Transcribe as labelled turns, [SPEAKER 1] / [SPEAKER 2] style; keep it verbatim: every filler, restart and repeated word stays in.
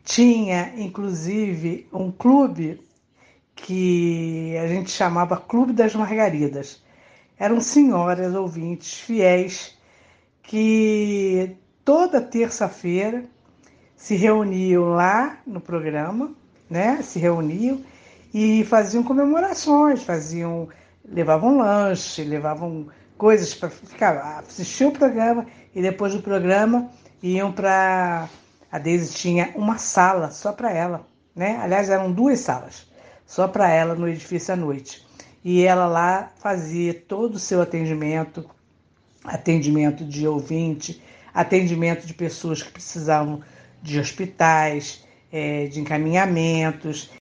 [SPEAKER 1] Tinha, inclusive, um clube que a gente chamava Clube das Margaridas. Eram senhoras ouvintes fiéis que toda terça-feira se reuniam lá no programa, né? Se reuniam e faziam comemorações, faziam, levavam lanche, levavam coisas para ficar, assistir o programa e depois do programa iam para a Deise tinha uma sala só para ela, né? Aliás, eram duas salas só para ela no edifício à noite. E ela lá fazia todo o seu atendimento, atendimento de ouvinte, atendimento de pessoas que precisavam de hospitais, é, de encaminhamentos.